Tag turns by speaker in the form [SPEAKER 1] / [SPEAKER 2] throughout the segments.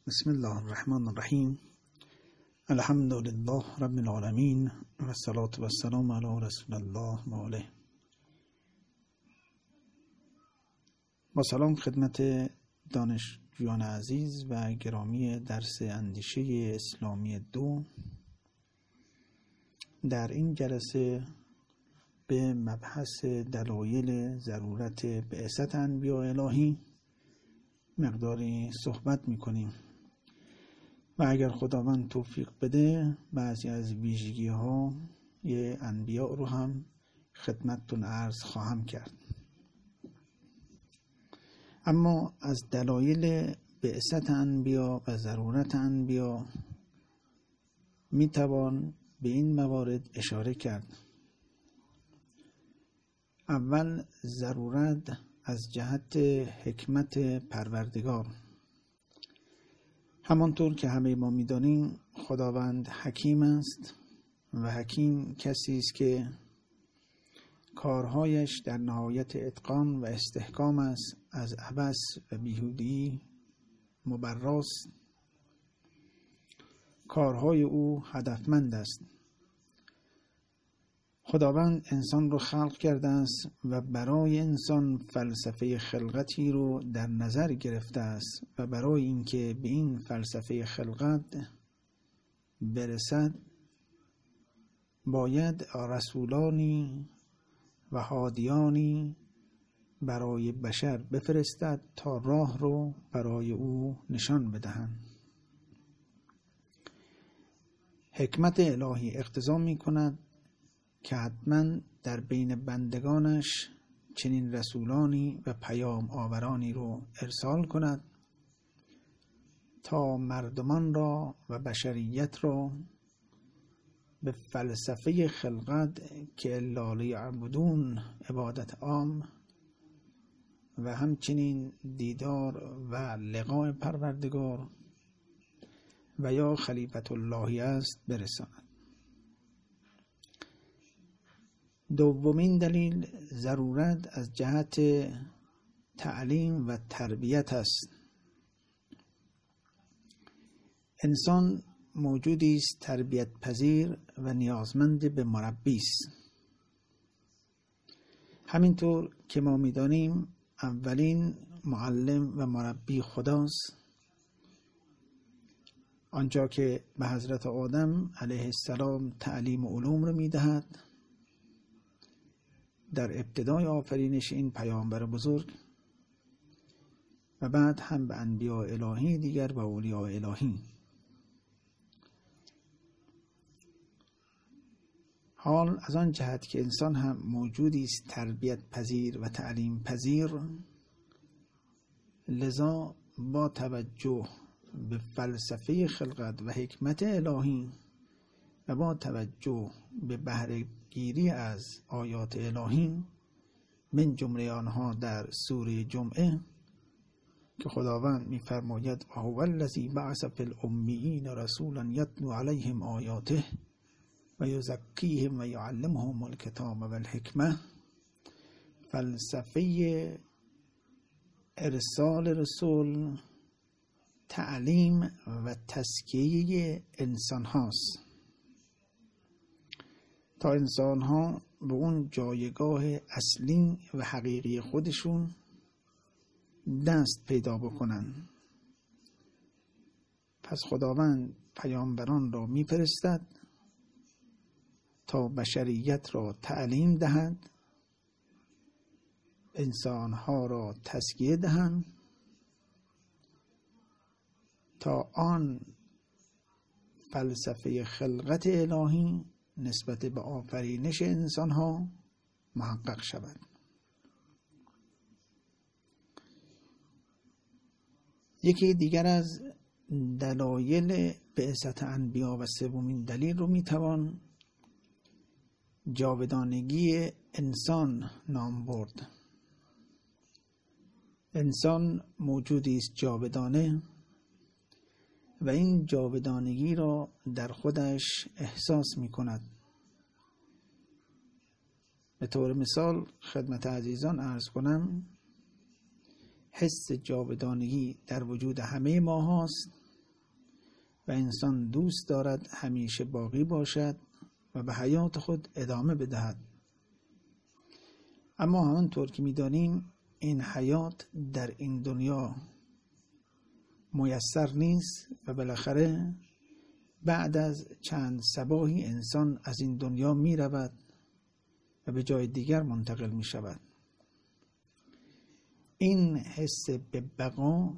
[SPEAKER 1] بسم الله الرحمن الرحیم. الحمد لله رب العالمین و الصلاة و السلام علی رسول الله و آله. با سلام خدمت دانشجویان عزیز و گرامی درس اندیشه اسلامی 2. در این جلسه به مبحث دلایل ضرورت بعثت انبیاء الهی مقداری صحبت میکنیم و اگر خداوند توفیق بده بعضی از ویژگی ها انبیاء رو هم خدمتتون عرض خواهم کرد. اما از دلایل بعثت انبیاء و ضرورت انبیاء میتوان به این موارد اشاره کرد. اول، ضرورت از جهت حکمت پروردگار. همانطور که همه ما می‌دانیم خداوند حکیم است و حکیم کسی است که کارهایش در نهایت اتقان و استحکام است، از عبث و بیهودگی مبراست. کارهای او هدفمند است. خداوند انسان رو خلق کرده است و برای انسان فلسفه خلقتی رو در نظر گرفته است و برای اینکه به این فلسفه خلقت برسد باید رسولانی و هادیانی برای بشر بفرستد تا راه رو برای او نشان بدهند. حکمت الهی اقتضا می کند که حتما در بین بندگانش چنین رسولانی و پیام آورانی رو ارسال کند تا مردمان را و بشریت را به فلسفه خلقت که الا لیعبدون عبادت عام و همچنین دیدار و لقاء پروردگار و یا خلیفت اللهی است برساند. دومین دلیل ضرورت از جهت تعلیم و تربیت است. انسان موجودی است تربیت پذیر و نیازمند به مربی است. همینطور که ما می‌دانیم اولین معلم و مربی خداست. آنجا که به حضرت آدم علیه السلام تعلیم علوم رو می‌دهد، در ابتدای آفرینش این پیامبر بزرگ و بعد هم به انبیاء الهی دیگر و اولیاء الهی. حال از آن جهت که انسان هم موجودی است تربیت پذیر و تعلیم پذیر، لذا با توجه به فلسفه خلقت و حکمت الهی و با توجه به بهره گیری از آیات الهی، من جمله آنها در سوره جمعه که خداوند می‌فرماید و هو الذی بعث فی الامیین رسولا یتلو علیهم آیاته و یزکیهم و یعلمهم الکتاب و الحکمه، فلسفه ارسال رسول تعلیم و تزکیه انسان هاست تا انسان ها به اون جایگاه اصلی و حقیقی خودشون دست پیدا بکنن. پس خداوند پیامبران را میفرستد تا بشریت را تعلیم دهند، انسان ها را تزکیه دهند تا آن فلسفه خلقت الهی نسبت به آفرینش انسان ها محقق شود. یکی دیگر از دلایل بعثت انبیا و سومین دلیل رو میتوان جاودانگی انسان نام برد. انسان موجودی است جاودانه و این جاودانگی را در خودش احساس می کند. به طور مثال خدمت عزیزان عرض کنم حس جاودانگی در وجود همه ما هست و انسان دوست دارد همیشه باقی باشد و به حیات خود ادامه بدهد. اما همانطور که می‌دانیم این حیات در این دنیا میسر نیست و بالاخره بعد از چند صباحی انسان از این دنیا می رود و به جای دیگر منتقل می شود. این حس به بقا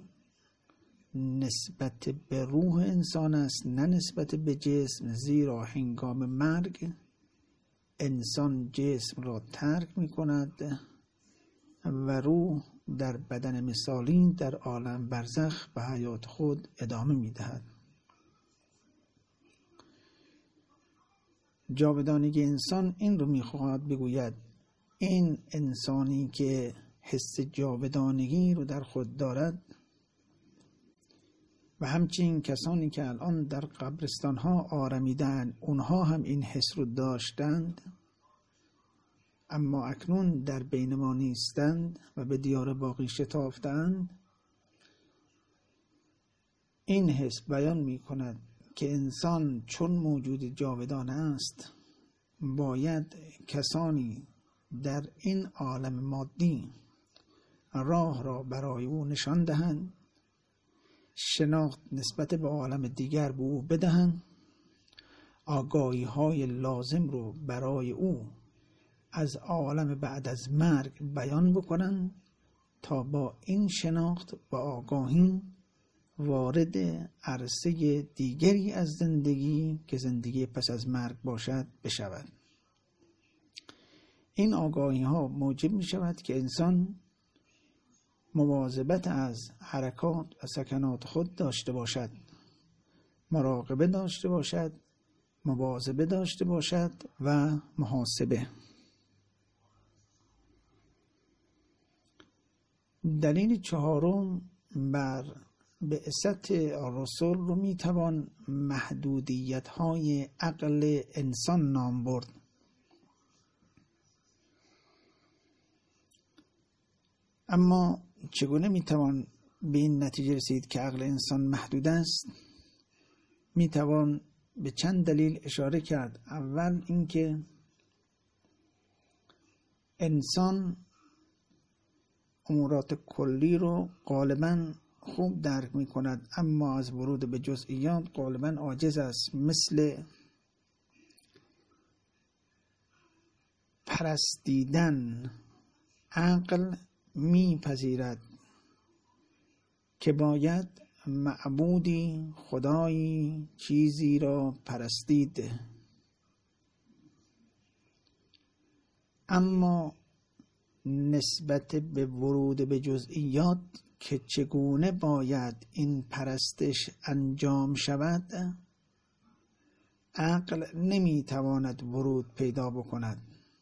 [SPEAKER 1] نسبت به روح انسان است، نه نسبت به جسم، زیرا هنگام مرگ انسان جسم را ترک می کند و روح در بدن مثالی در عالم برزخ به حیات خود ادامه می دهد. جاودانگی انسان این رو می خواهد بگوید این انسانی که حس جاودانگی رو در خود دارد و همچنین کسانی که الان در قبرستان ها آرمیدن اونها هم این حس رو داشتند اما اکنون در بین ما نیستند و به دیار باقی شتافتند. این حس بیان می کند که انسان چون موجود جاودانه است باید کسانی در این عالم مادی راه را برای او نشان دهند، شناخت نسبت به عالم دیگر به او بدهند، آگاهی های لازم رو برای او از عالم بعد از مرگ بیان بکنند تا با این شناخت و آگاهی وارد عرصه دیگری از زندگی که زندگی پس از مرگ باشد بشود. این آگاهی ها موجب می شود که انسان مواظبت از حرکات و سکنات خود داشته باشد، مراقبه داشته باشد، مواظبه داشته باشد و محاسبه. دلیل چهارم بر بعثت رسول رو میتوان محدودیت های عقل انسان نام برد. اما چگونه میتوان به این نتیجه رسید که عقل انسان محدود است؟ میتوان به چند دلیل اشاره کرد. اول اینکه انسان امورات کلی رو غالباً خوب درک می کند اما از ورود به جزئیات غالباً عاجز است. مثل پرستیدن، عقل میپذیرد که باید معبودی، خدایی، چیزی را پرستید، اما نسبت به ورود به جزئیات که چگونه باید این پرستش انجام شود عقل نمیتواند ورود پیدا بکند.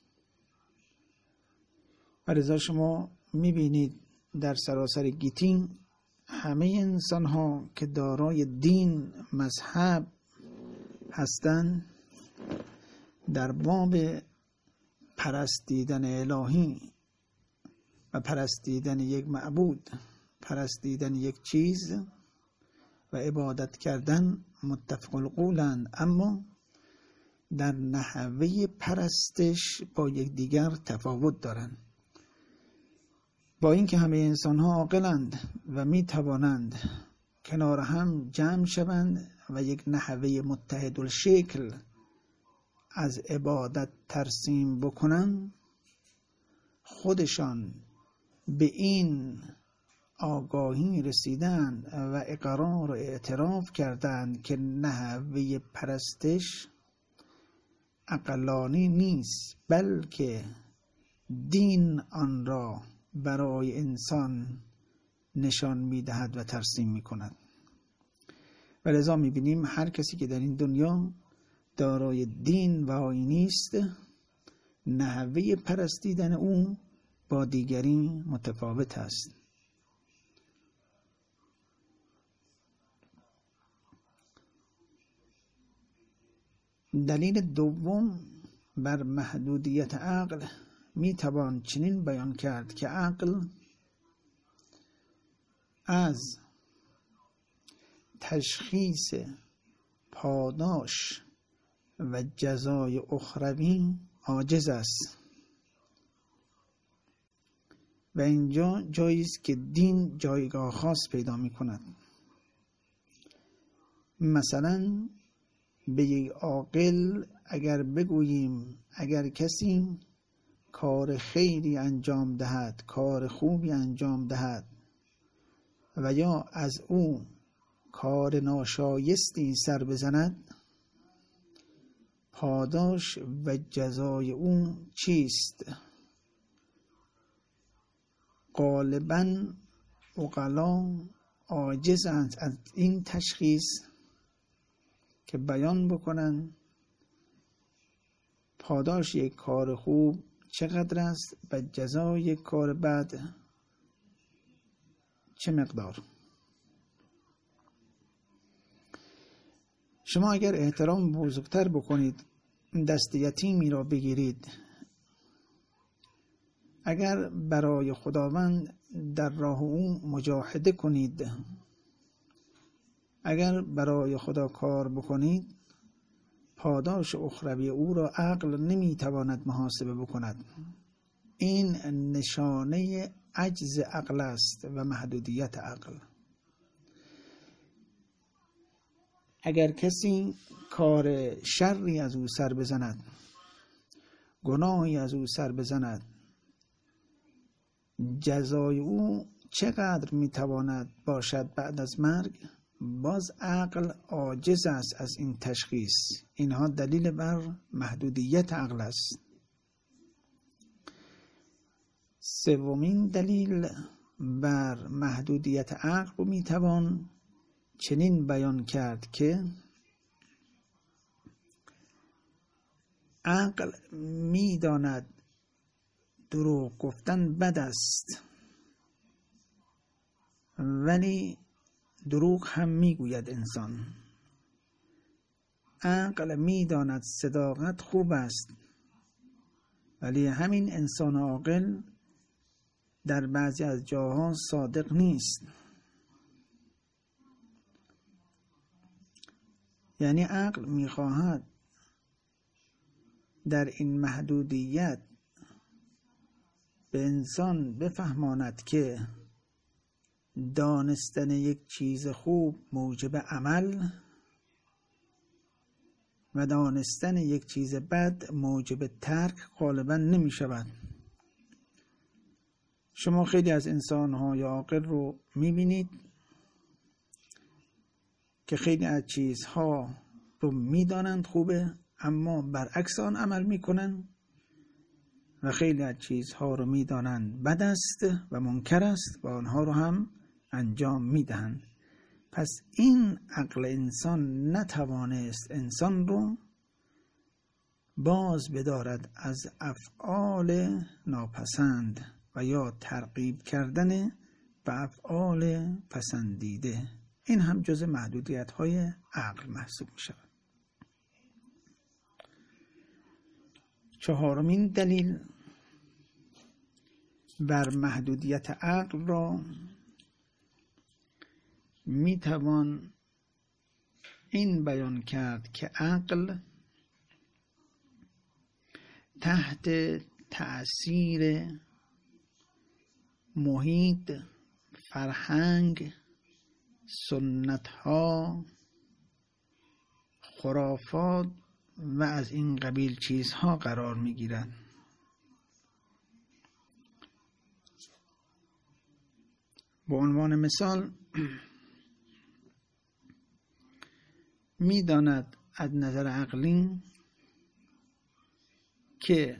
[SPEAKER 1] و لذا شما میبینید در سراسر گیتی همه انسان ها که دارای دین، مذهب هستند در باب پرستیدن الهی و پرستیدن یک معبود، پرستیدن یک چیز و عبادت کردن متفق القولند، اما در نحوه پرستش با یک دیگر تفاوت دارند. با اینکه همه انسان ها عاقلند و می توانند کنار هم جمع شوند و یک نحوه متحد الشکل از عبادت ترسیم بکنند، خودشان به این آگاهی رسیدن و اقرار و اعتراف کردند که نحوه پرستش عقلانی نیست بلکه دین آن را برای انسان نشان میدهد و ترسیم میکند. و لذا میبینیم هر کسی که در این دنیا دارای دین و آیینی است نحوه پرستیدن او با دیگری متفاوت است. دلیل دوم بر محدودیت عقل میتوان چنین بیان کرد که عقل از تشخیص پاداش و جزای اخروی عاجز است. و اینجا جایی است که دین جایگاه خاص پیدا می کند. مثلا به یک عاقل اگر بگوییم اگر کسی کار خیری انجام دهد، کار خوبی انجام دهد و یا از او کار ناشایستی سر بزند، پاداش و جزای او چیست؟ غالباً عقلا عاجزند از این تشخیص که بیان بکنن پاداش یک کار خوب چقدر است و جزای یک کار بد چه مقدار. شما اگر احترام بزرگتر بکنید، دست یتیمی را بگیرید، اگر برای خداوند در راه او مجاهده کنید، اگر برای خدا کار بکنید، پاداش اخروی او را عقل نمیتواند محاسبه بکند. این نشانه عجز عقل است و محدودیت عقل. اگر کسی کار شری از او سر بزند، گناهی از او سر بزند، جزای او چقدر میتواند باشد بعد از مرگ؟ باز عقل عاجز است از این تشخیص. اینها دلیل بر محدودیت عقل است. سومین دلیل بر محدودیت عقل رو میتوان چنین بیان کرد که عقل میداند دروغ گفتن بد است، ولی دروغ هم میگوید انسان. عقل میداند صداقت خوب است، ولی همین انسان عاقل در بعضی از جاها صادق نیست. یعنی عقل میخواهد در این محدودیت به انسان بفهماند که دانستن یک چیز خوب موجب عمل و دانستن یک چیز بد موجب ترک غالبا نمی شود. شما خیلی از انسان‌های عاقل رو می بینید که خیلی از چیزها رو می دانند خوبه، اما برعکس آن عمل می کنند، و خیلی از چیزها رو می دانند بد است و منکر است و آنها رو هم انجام می دهند. پس این عقل انسان نتوانست انسان رو باز بدارد از افعال ناپسند و یا ترغیب کردن به افعال پسندیده. این هم جز محدودیت‌های عقل محسوب می شود. چهارمین دلیل بر محدودیت عقل را می توان این بیان کرد که عقل تحت تأثیر محیط، فرهنگ، سنت‌ها، خرافات و از این قبیل چیزها قرار می‌گیرد. به عنوان مثال می‌داند از نظر عقلی که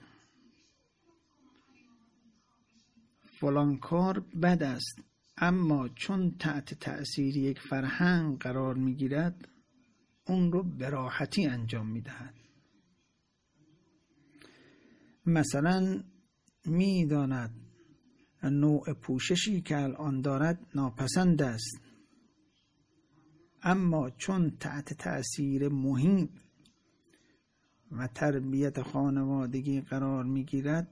[SPEAKER 1] فلان کار بد است، اما چون تحت تأثیر یک فرهنگ قرار می‌گیرد اون رو به راحتی انجام می‌دهد. مثلا می‌داند نوع پوششی که الان دارد ناپسند است، اما چون تحت تأثیر محیط و تربیت خانوادگی قرار می‌گیرد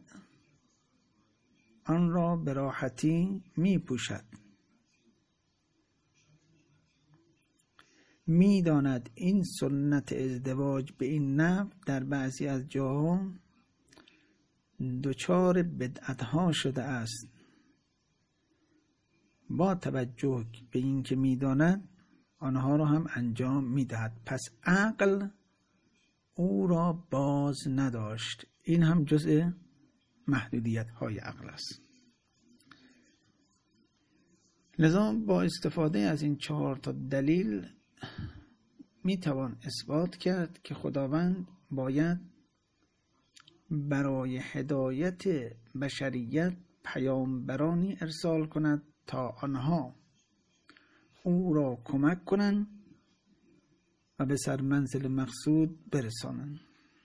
[SPEAKER 1] آن را به راحتی می‌پوشد. می‌داند این سنت ازدواج به این نحو در بعضی از جاها دچار بدعت‌ها شده است. با توجه به این که می‌داند آنها را هم انجام می‌دهد، پس عقل او را باز نداشت. این هم جزء محدودیت‌های عقل است. لذا با استفاده از این 4 دلیل میتوان اثبات کرد که خداوند باید برای هدایت بشریت پیامبرانی ارسال کند تا آنها او را کمک کنند و به سرمنزل مقصود برسانند.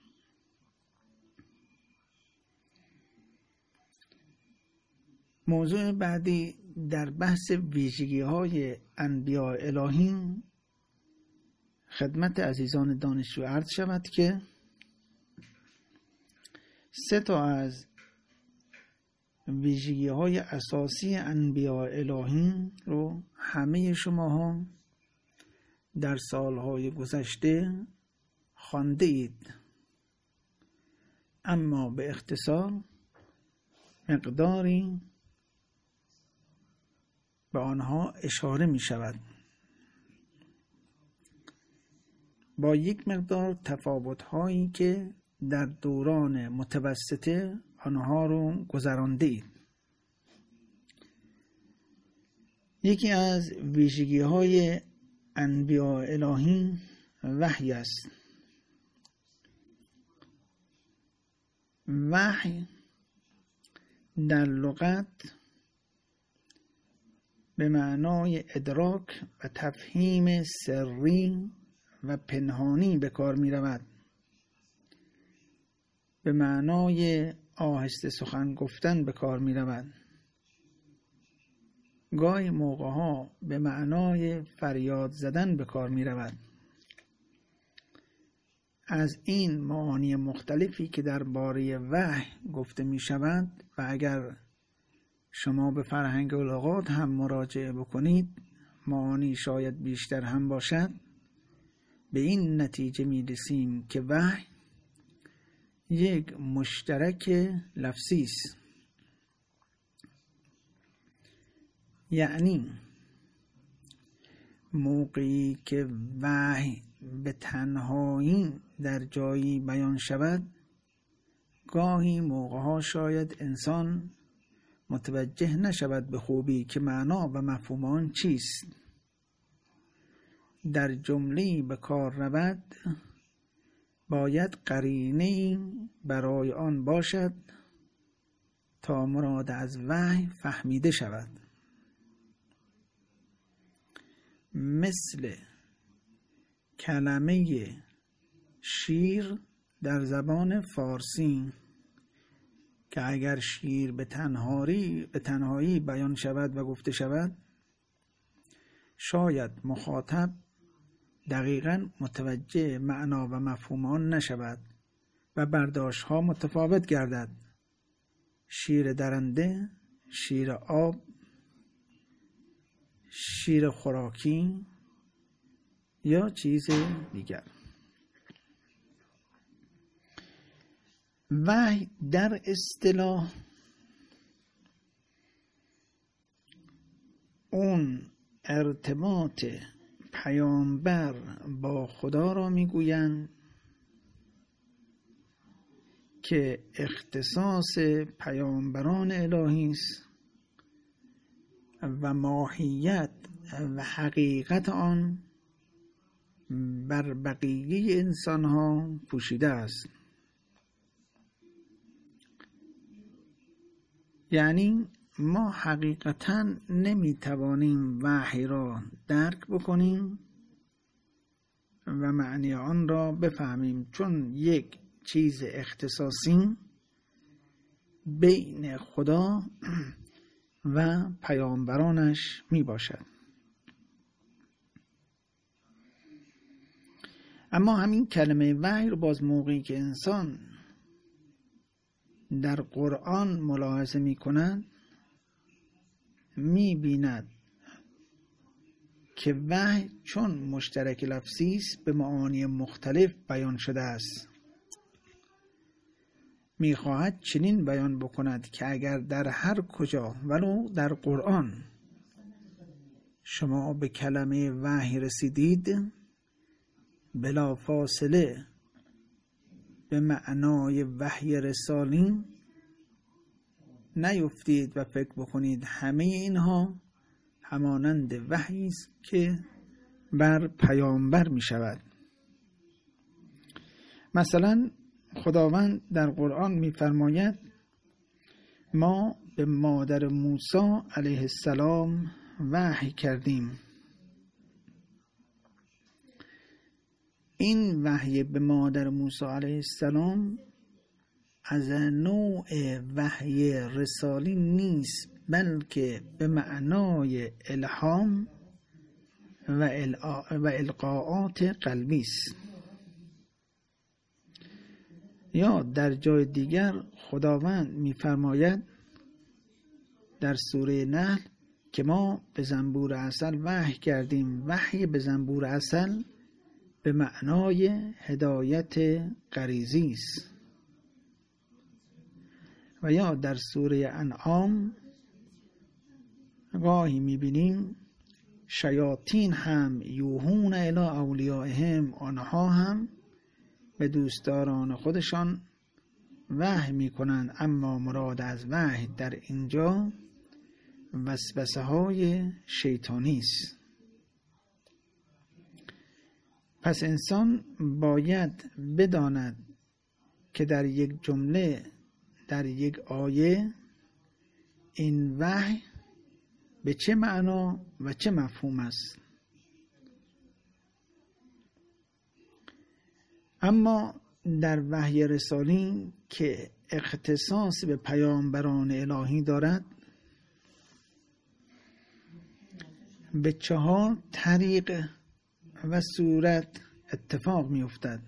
[SPEAKER 1] موضوع بعدی در بحث ویژگی‌های انبیاء الهی خدمت عزیزان دانشجو عرض شود که 3 از ویژگی‌های اساسی انبیاء الهی رو همه شماها در سالهای گذشته خوانده اید، اما به اختصار مقداری به آنها اشاره می شود، با یک مقدار تفاوت‌هایی که در دوران متوسطه آنها رو گذرانده اید. یکی از ویژگی‌های انبیاء الهی وحی است. وحی در لغت به معنای ادراک و تفهیم سری و پنهانی به کار می رود. به معنای آهسته سخن گفتن به کار می رود. گاهی موقع ها به معنای فریاد زدن به کار می رود. از این معانی مختلفی که درباره وحی گفته می شود و اگر شما به فرهنگ و لغات هم مراجعه بکنید معانی شاید بیشتر هم باشد، به این نتیجه می رسیم که وحی یک مشترک لفظی است. یعنی موقعی که وحی به تنهایی در جایی بیان شود، گاهی موقعها شاید انسان متوجه نشود به خوبی که معنا و مفهوم آن چیست. در جمله‌ای به کار رود باید قرینه‌ای برای آن باشد تا مراد از وحی فهمیده شود. مثل کلمه شیر در زبان فارسی که اگر شیر به تنهایی بیان شود و گفته شود، شاید مخاطب دقیقاً متوجه معنا و مفهوم آن نشود و برداشت ها متفاوت گردد. شیر درنده، شیر آب، شیر خوراکی یا چیز دیگر. وحی در اصطلاح اون ارتباط پیامبر با خدا را میگویند که اختصاص پیامبران الهی است و ماهیت و حقیقت آن بر بقیه انسان ها پوشیده است. یعنی ما حقیقتاً نمیتوانیم وحی را درک بکنیم و معنی آن را بفهمیم، چون یک چیز اختصاصی بین خدا و پیامبرانش می باشد. اما همین کلمه وحی رو باز موقعی که انسان در قرآن ملاحظه می کند، می بیند که وحی چون مشترک لفظی است به معانی مختلف بیان شده است. می‌خواهد چنین بیان بکند که اگر در هر کجا ولو در قرآن شما به کلمه وحی رسیدید، بلا فاصله به معنای وحی رسالی نیفتید و فکر بکنید همه اینها همانند وحی است که بر پیامبر می شود. مثلا خداوند در قرآن می فرماید ما به مادر موسی علیه السلام وحی کردیم. این وحی به مادر موسی علیه السلام از نوع وحی رسالی نیست، بلکه به معنای الهام و القاءات قلبی است. یا در جای دیگر خداوند می‌فرماید در سوره نحل که ما به زنبور عسل وحی کردیم. وحی به زنبور عسل به معنای هدایت غریزی است. و یا در سوره انعام گاهی می‌بینیم شیاطین هم یوحون الی اولیائهم، آنها هم به دوستداران خودشان وحی می‌کنند، اما مراد از وحی در اینجا وسوسه های شیطانی است. پس انسان باید بداند که در یک جمله، در یک آیه، این وحی به چه معنا و چه مفهوم است. اما در وحی رسالی که اختصاص به پیامبران الهی دارد، به 4 طریق و صورت اتفاق می افتد.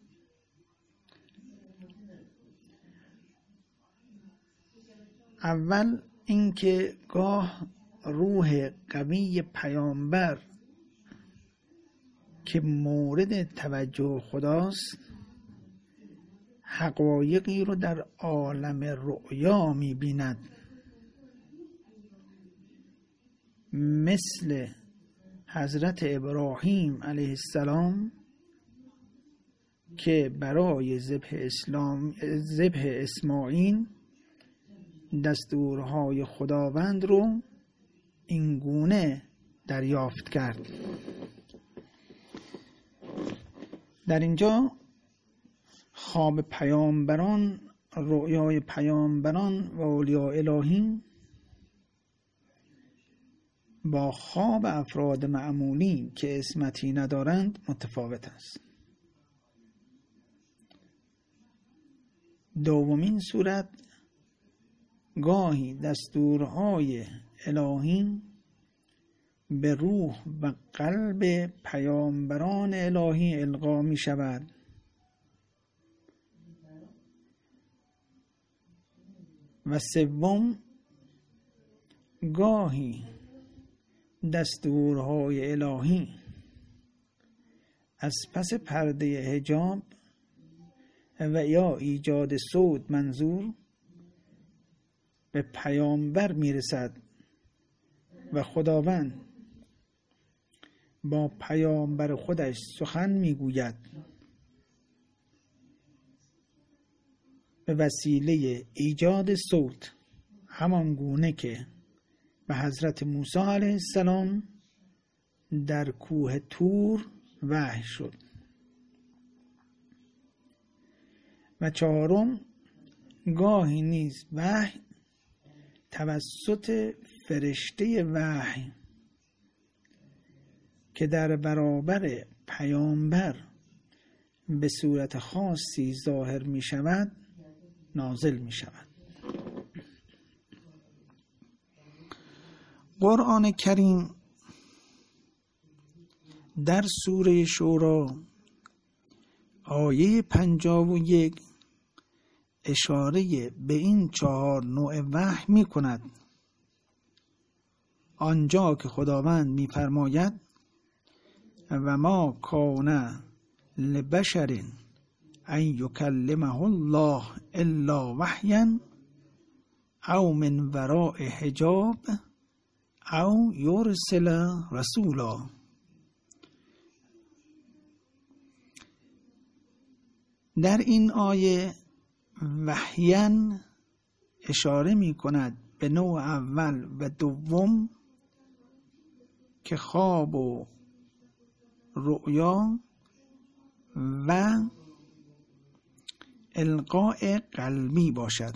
[SPEAKER 1] اول اینکه گاه روح قوی پیامبر که مورد توجه خداست حقایقی رو در عالم رؤیا می بیند، مثل حضرت ابراهیم علیه السلام که برای ذبح اسماعیل دستورهای خداوند رو اینگونه دریافت کرد. در اینجا خواب پیامبران، رؤیای پیامبران و اولیاء الهی با خواب افراد معمولی که اسمتی ندارند متفاوت است. دومین صورت، گاهی دستورهای الهی به روح و قلب پیامبران الهی القا می شود. و سوم، گاهی دستورهای الهی از پس پرده حجاب و یا ایجاد صوت منظور به پیامبر میرسد و خداوند با پیامبر خودش سخن میگوید. به وسیله ایجاد صوت، همان گونه که به حضرت موسی علیه السلام در کوه طور وحی شد. و چهارم، گاهی نیز وحی توسط فرشته وحی که در برابر پیامبر به صورت خاصی ظاهر می شود نازل می شود. قرآن کریم در سوره شورا آیه 51 اشاره به این 4 نوع وحی می کند. آنجا که خداوند می فرماید و ما کان لبشر ان یکلمه الله الا وحیا او من وراء حجاب او یرسل رسولا. در این آیه وحیاً اشاره می کند به نوع اول و دوم که خواب و رؤیا و القاء قلبی باشد.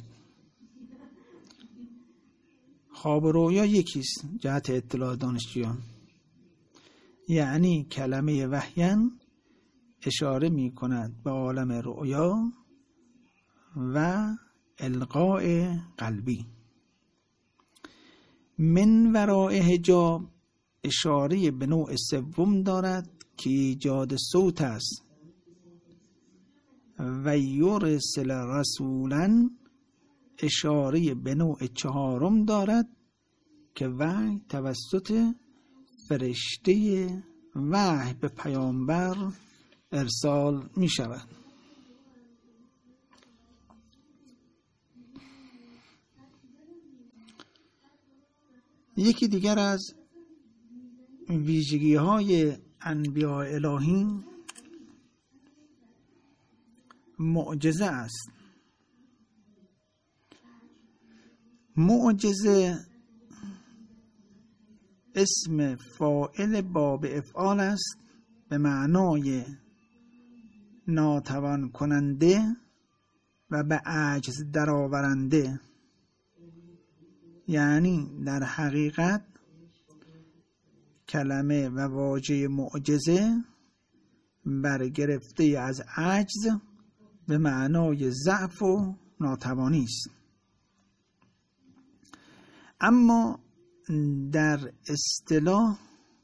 [SPEAKER 1] خواب و رؤیا یکیست جهت اطلاع دانشجویان، یعنی کلمه وحیاً اشاره می کند به عالم رؤیا و القاء قلبی. من وراء حجاب اشاره به نوع سوم دارد که ایجاد صوت است و یرسل رسولا اشاره به نوع چهارم دارد که وحی توسط فرشته وحی به پیامبر ارسال می شود. یکی دیگر از ویژگی های انبیاء الهی معجزه است. معجزه اسم فاعل باب افعال است به معنای ناتوان کننده و به عجز درآورنده. یعنی در حقیقت کلمه و واژه معجزه برگرفته از عجز به معنای ضعف و ناتوانی است. اما در اصطلاح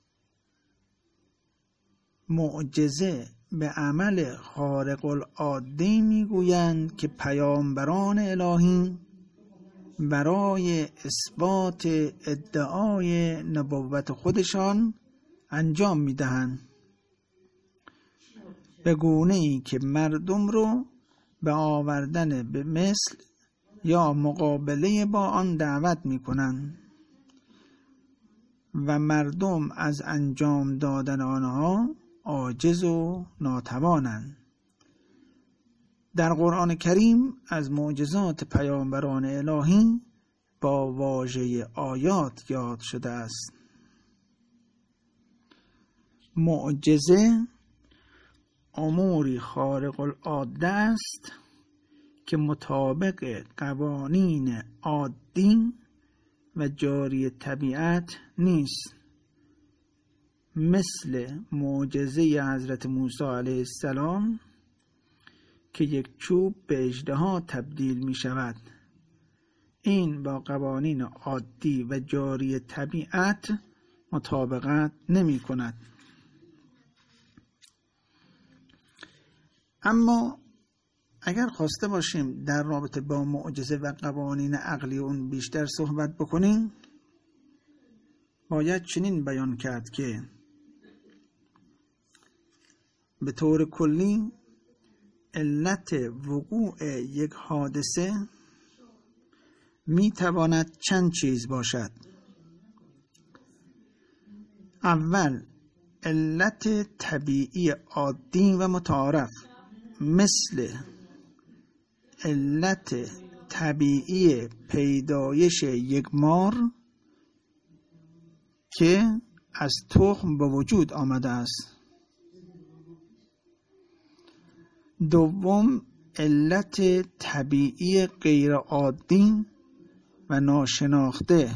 [SPEAKER 1] معجزه به عمل خارق العاده میگویند که پیامبران الهی برای اثبات ادعای نبوت خودشان انجام میدهند، به گونه‌ای که مردم رو به آوردن به مثل یا مقابله با آن دعوت میکنند و مردم از انجام دادن آنها عاجز و ناتوانند. در قرآن کریم از معجزات پیامبران الهی با واژه آیات یاد شده است. معجزه اموری خارق العاده است که مطابق قوانین عادی و جاری طبیعت نیست، مثل معجزه حضرت موسی علیه السلام که یک چوب به اژدها تبدیل می شود. این با قوانین عادی و جاری طبیعت مطابقت نمی کند. اما اگر خواسته باشیم در رابطه با معجزه و قوانین عقلی اون بیشتر صحبت بکنیم، باید چنین بیان کرد که به طور کلی علت وقوع یک حادثه می تواند چند چیز باشد. اول، علت طبیعی عادی و متعارف، مثل علت طبیعی پیدایش یک مار که از تخم به وجود آمده است. دوم، علت طبیعی غیر عادی و ناشناخته،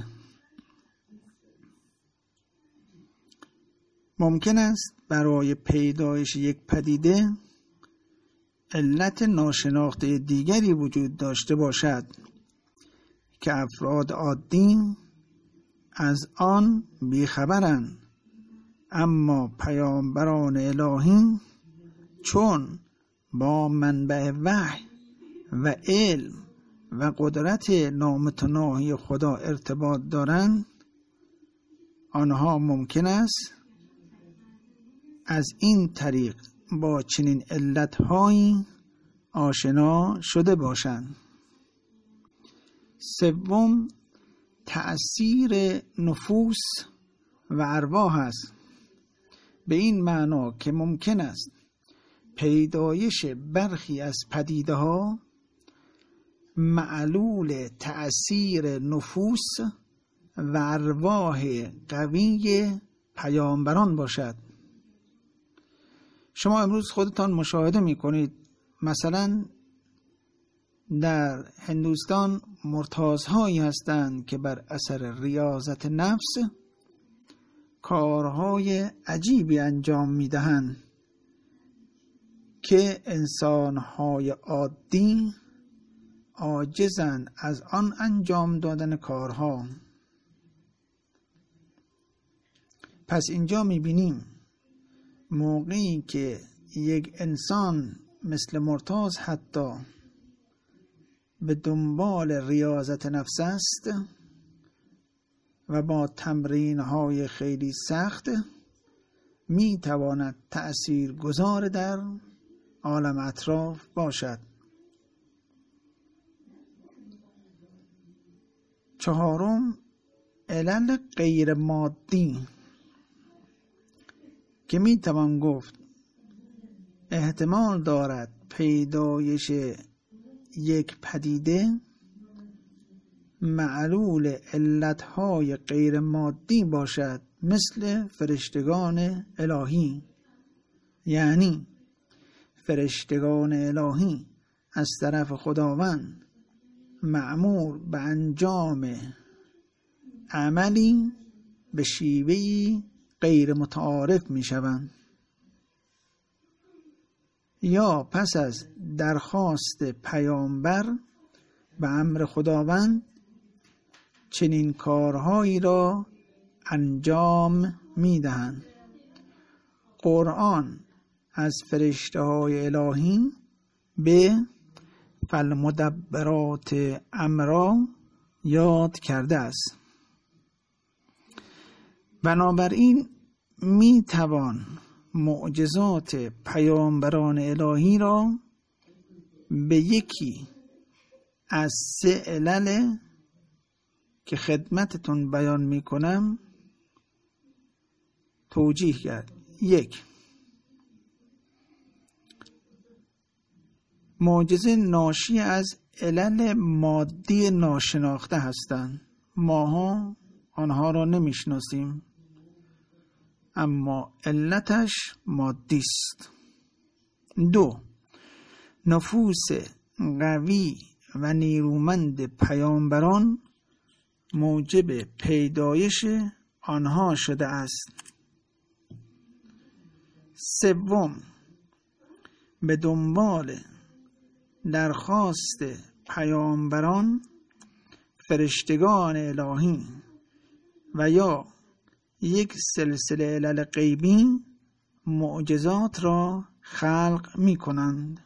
[SPEAKER 1] ممکن است برای پیدایش یک پدیده علت ناشناخته دیگری وجود داشته باشد که افراد عادی از آن بیخبرند، اما پیامبران الهی چون با منبع وحی و علم و قدرت نامتناهی خدا ارتباط دارند، آنها ممکن است از این طریق با چنین علتهایی آشنا شده باشند. سوم، تأثیر نفوس و ارواح است، به این معنا که ممکن است پیدایش برخی از پدیده ها معلول تأثیر نفوس و ارواح قوی پیامبران باشد. شما امروز خودتان مشاهده می‌کنید مثلا در هندوستان مرتازهایی هستند که بر اثر ریاضت نفس کارهای عجیبی انجام می‌دهند که انسان‌های عادی عاجزند از آن انجام دادن کارها. پس اینجا می‌بینیم موقعی که یک انسان مثل مرتاز حتی به دنبال ریاضت نفس است و با تمرین‌های خیلی سخت می‌تواند تأثیرگذار در عالم اطراف باشد. چهارم، علل غیر مادی که می‌توان گفت احتمال دارد پیدایش یک پدیده معلول علتهای غیر مادی باشد، مثل فرشتگان الهی. یعنی فرشتگان الهی از طرف خداوند مأمور به انجام عملی به شیوهی غیر متعارف می شوند، یا پس از درخواست پیامبر به امر خداوند چنین کارهایی را انجام می دهند. قرآن از فرشته های الهی به فالمدبرات امرا یاد کرده است. بنابراین می توان معجزات پیامبران الهی را به یکی از سه علل که خدمتتون بیان می کنم توجیه کرد. یک، معجزه ناشی از علل مادی ناشناخته هستند. ماها آنها را نمیشناسیم، اما علتش مادی است. دو، نفوس قوی و نیرومند پیامبران موجب پیدایش آنها شده است. سوم، به دنبال درخواست پیامبران فرشتگان الهی و یا یک سلسله علل غیبی معجزات را خلق می کنند.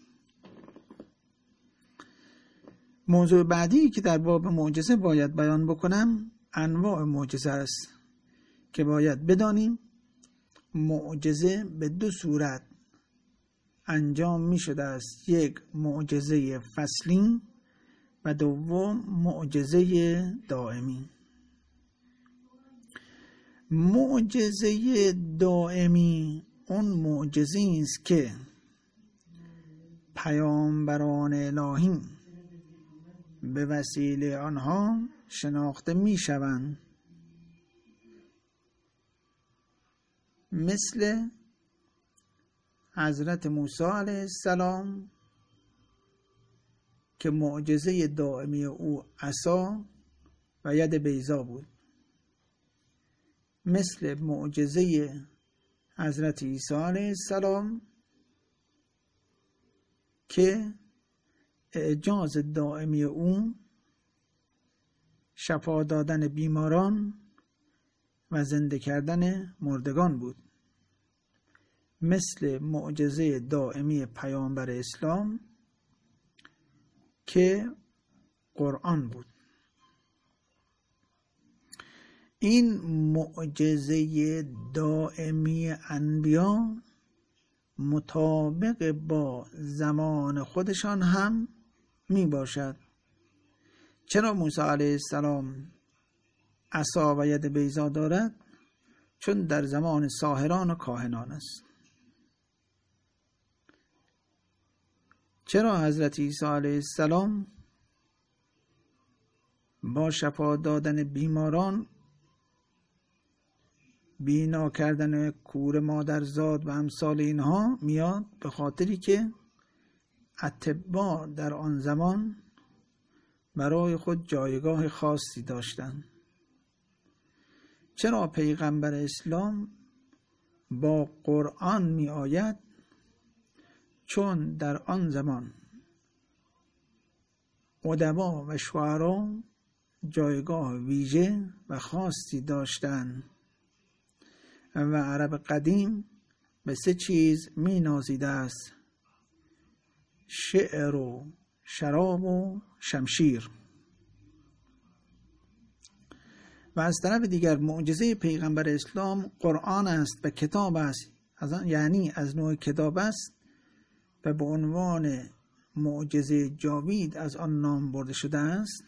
[SPEAKER 1] موضوع بعدی که در باب معجزه باید بیان بکنم انواع معجزه است که باید بدانیم معجزه به دو صورت انجام می شده است. یک، معجزه فصلی و دوم معجزه دائمی. معجزه دائمی اون معجزه است که پیامبران الهی به وسیله آنها شناخته می شوند، مثل حضرت موسی علیه السلام که معجزه دائمی او عصا و ید بیضا بود، مثل معجزه حضرت عیسی علیه السلام که اعجاز دائمی او شفا دادن بیماران و زنده کردن مردگان بود، مثل معجزه دائمی پیامبر اسلام که قرآن بود. این معجزه دائمی انبیا مطابق با زمان خودشان هم می باشد. چرا موسی علیه السلام عصا و ید بیضا دارد؟ چون در زمان ساحران و کاهنان است. چرا حضرت عیسی علیه السلام با شفا دادن بیماران، بینا کردن کور مادرزاد و امثال اینها میاد؟ به خاطری که اطباء در آن زمان برای خود جایگاه خاصی داشتند. چرا پیغمبر اسلام با قرآن می آید؟ چون در آن زمان ادبا و شعرا جایگاه ویژه و خاصی داشتند و عرب قدیم به 3 چیز می نازیده است: شعر و شراب و شمشیر. و از طرف دیگر معجزه پیغمبر اسلام قرآن است و کتاب است، یعنی از نوع کتاب است و به عنوان معجزه جاوید از آن نام برده شده است.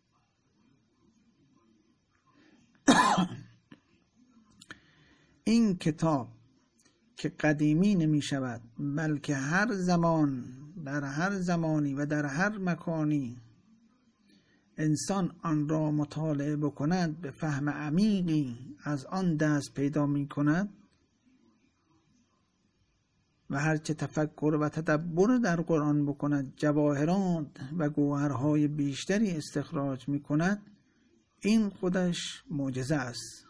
[SPEAKER 1] این کتاب که قدیمی نمی شود، بلکه هر زمان، در هر زمانی و در هر مکانی انسان آن را مطالعه بکند، به فهم عمیقی از آن دست پیدا می کند و هرچه تفکر و تدبر در قرآن بکند جواهرات و گوهرهای بیشتری استخراج می کند. این خودش معجزه است.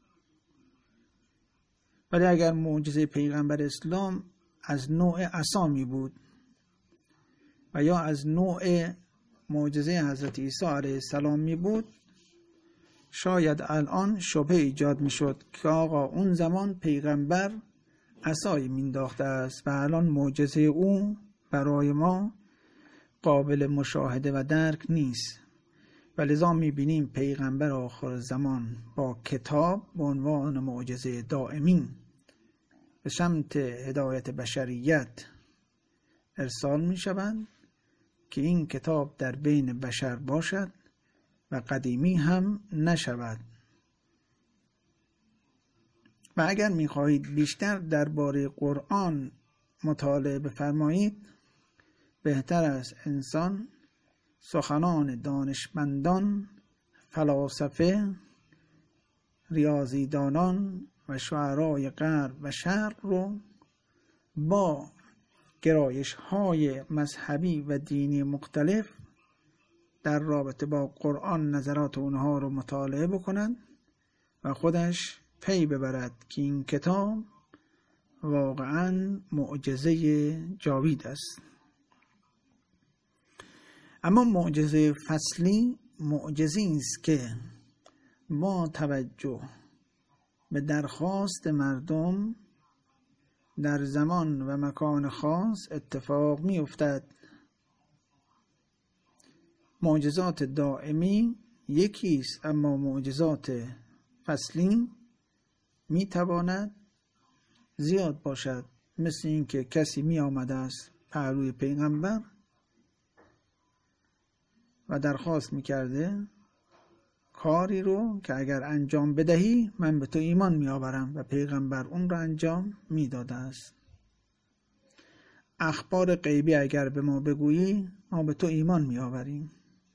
[SPEAKER 1] ولی اگر معجزه پیغمبر اسلام از نوع عصا می بود و یا از نوع معجزه حضرت عیسی علیه السلام می بود، شاید الان شبهه ایجاد می شد که آقا اون زمان پیغمبر عصایی مینداخته است و الان معجزه او برای ما قابل مشاهده و درک نیست. و لذا می بینیم پیغمبر آخر زمان با کتاب به عنوان معجزه دائمی به سمت هدایت بشریت ارسال می شوند که این کتاب در بین بشر باشد و قدیمی هم نشود. و اگر می خواهید بیشتر درباره قرآن مطالعه بفرمایید، بهتر است انسان سخنان دانشمندان، فلاسفه، ریاضیدانان و شعرای غرب و شرق رو با گرایش های مذهبی و دینی مختلف در رابطه با قرآن نظرات اونها رو مطالعه بکنند و خودش پی ببرد که این کتاب واقعا معجزه جاوید است. اما معجزه فصلی معجزه‌ای است که با توجه به درخواست مردم در زمان و مکان خاص اتفاق می افتد. معجزات دائمی یکی است، اما معجزات فصلی می تواند زیاد باشد. مثل این که کسی می آمده است پهلوی پیغمبر و درخواست می کرده کاری رو که اگر انجام بدهی من به تو ایمان می آورم و پیغمبر اون رو انجام می داده است. اخبار غیبی اگر به ما بگویی ما به تو ایمان می آوریم.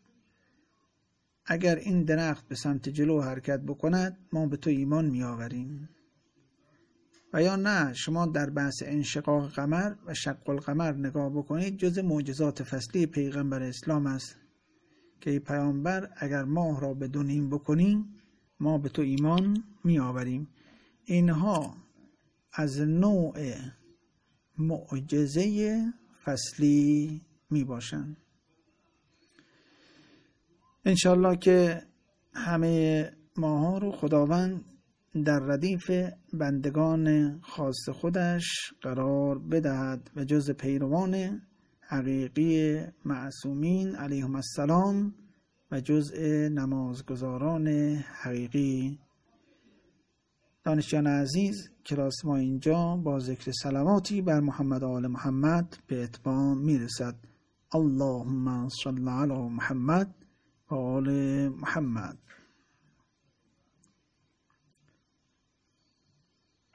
[SPEAKER 1] اگر این درخت به سمت جلو حرکت بکند ما به تو ایمان می آوریم. و یا نه شما در بحث انشقاق قمر و شق القمر نگاه بکنید، جز معجزات فصلی پیغمبر اسلام است که ای پیامبر اگر ماه را به 2 نیم بکنیم ما به تو ایمان می آوریم. اینها از نوع معجزه فصلی می باشند. انشالله که همه ماها رو خداوند در ردیف بندگان خاص خودش قرار بدهد و جز پیروان حقیقی معصومین علیهم السلام و جزء نمازگزاران حقیقی دانشجویان عزیز، کلاس ما اینجا با ذکر صلواتی بر محمد و آل محمد به اتمام میرسد. اللهم صل علی محمد و آل محمد.